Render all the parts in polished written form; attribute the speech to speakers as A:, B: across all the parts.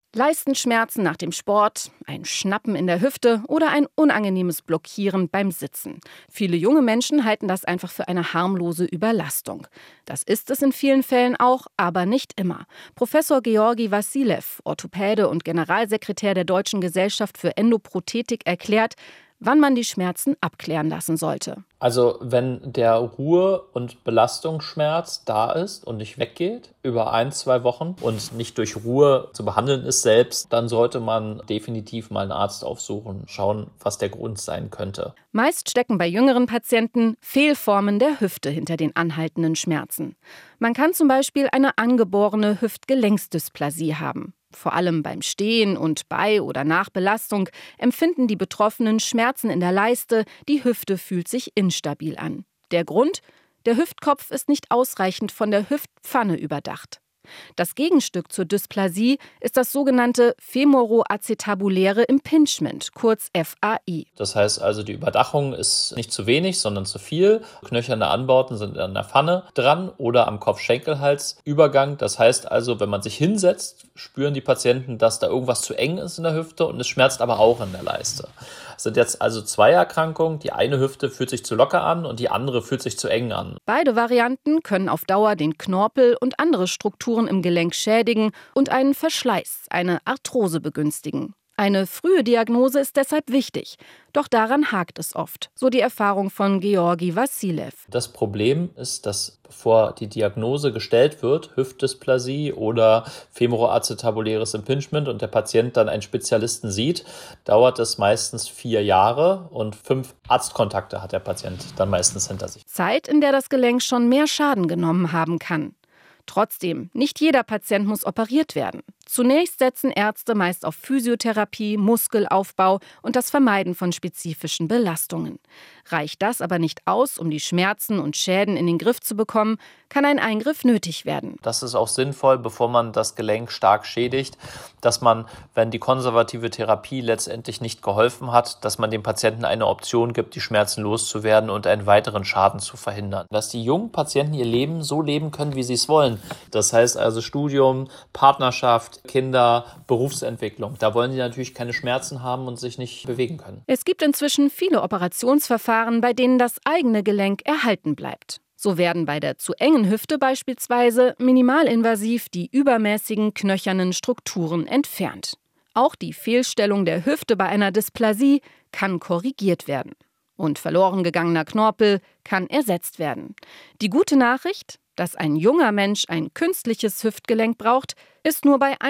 A: Leistenschmerzen nach dem Sport, ein Schnappen in der Hüfte oder ein unangenehmes Blockieren beim Sitzen. Viele junge Menschen halten das einfach für eine harmlose Überlastung. Das ist es in vielen Fällen auch, aber nicht immer. Professor Georgi Wassilev, Orthopäde und Generalsekretär der Deutschen Gesellschaft für Endoprothetik, erklärt, wann man die Schmerzen abklären lassen sollte.
B: Also wenn der Ruhe- und Belastungsschmerz da ist und nicht weggeht über 1-2 Wochen und nicht durch Ruhe zu behandeln ist selbst, dann sollte man definitiv mal einen Arzt aufsuchen, schauen, was der Grund sein könnte.
A: Meist stecken bei jüngeren Patienten Fehlformen der Hüfte hinter den anhaltenden Schmerzen. Man kann zum Beispiel eine angeborene Hüftgelenksdysplasie haben. Vor allem beim Stehen und bei oder nach Belastung empfinden die Betroffenen Schmerzen in der Leiste, die Hüfte fühlt sich instabil an. Der Grund? Der Hüftkopf ist nicht ausreichend von der Hüftpfanne überdacht. Das Gegenstück zur Dysplasie ist das sogenannte femoroacetabuläre Impingement, kurz FAI.
B: Das heißt also, die Überdachung ist nicht zu wenig, sondern zu viel. Knöcherne Anbauten sind an der Pfanne dran oder am Kopf-Schenkel-Hals-Übergang. Das heißt also, wenn man sich hinsetzt, spüren die Patienten, dass da irgendwas zu eng ist in der Hüfte und es schmerzt aber auch in der Leiste. Es sind jetzt also 2 Erkrankungen. Die eine Hüfte fühlt sich zu locker an und die andere fühlt sich zu eng an.
A: Beide Varianten können auf Dauer den Knorpel und andere Strukturen im Gelenk schädigen und einen Verschleiß, eine Arthrose begünstigen. Eine frühe Diagnose ist deshalb wichtig. Doch daran hakt es oft, so die Erfahrung von Georgi Wassilev.
B: Das Problem ist, dass bevor die Diagnose gestellt wird, Hüftdysplasie oder femoroacetabuläres Impingement und der Patient dann einen Spezialisten sieht, dauert es meistens 4 Jahre und 5 Arztkontakte hat der Patient dann meistens hinter sich.
A: Zeit, in der das Gelenk schon mehr Schaden genommen haben kann. Trotzdem, nicht jeder Patient muss operiert werden. Zunächst setzen Ärzte meist auf Physiotherapie, Muskelaufbau und das Vermeiden von spezifischen Belastungen. Reicht das aber nicht aus, um die Schmerzen und Schäden in den Griff zu bekommen, kann ein Eingriff nötig werden.
B: Das ist auch sinnvoll, bevor man das Gelenk stark schädigt, dass man, wenn die konservative Therapie letztendlich nicht geholfen hat, dass man dem Patienten eine Option gibt, die Schmerzen loszuwerden und einen weiteren Schaden zu verhindern. Dass die jungen Patienten ihr Leben so leben können, wie sie es wollen. Das heißt also Studium, Partnerschaft, Kinder, Berufsentwicklung. Da wollen die natürlich keine Schmerzen haben und sich nicht bewegen können.
A: Es gibt inzwischen viele Operationsverfahren, bei denen das eigene Gelenk erhalten bleibt. So werden bei der zu engen Hüfte beispielsweise minimalinvasiv die übermäßigen knöchernen Strukturen entfernt. Auch die Fehlstellung der Hüfte bei einer Dysplasie kann korrigiert werden. Und verloren gegangener Knorpel kann ersetzt werden. Die gute Nachricht: Dass ein junger Mensch ein künstliches Hüftgelenk braucht, ist nur bei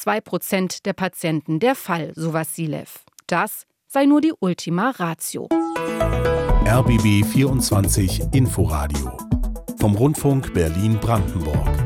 A: 1-2% der Patienten der Fall, so Wassilev. Das sei nur die Ultima Ratio.
C: RBB 24 Inforadio vom Rundfunk Berlin-Brandenburg.